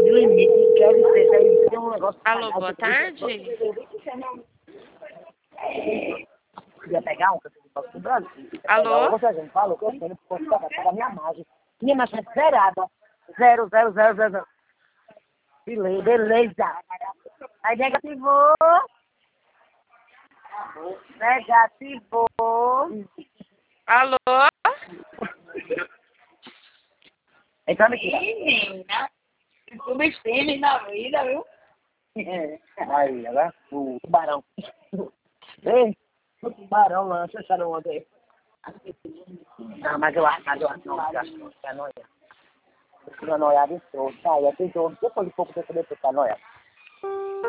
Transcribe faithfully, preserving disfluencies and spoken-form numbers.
de limite, quer que seja, aí tem um negócio... Alô, boa tarde. Queria pegar um, que eu tenho que do Brasil. Alô? Você já me falou que eu tenho que pegar minha margem. Minha margem é zerada. Zero, zero, zero, zero, zero. Beleza, beleza. Aí negativou. Negativou. Alô? Entrando aqui. Menina, subestime na vida, viu? É. Aí, agora o tubarão. Ei, o tubarão lança essa não ontem. Não, mas eu acho, mas eu acho, não, eu acho, não, é nóia. Eu fui na noiada e trouxe, tá? Eu fiz outro, depois de pouco tempo depois, tá noiada.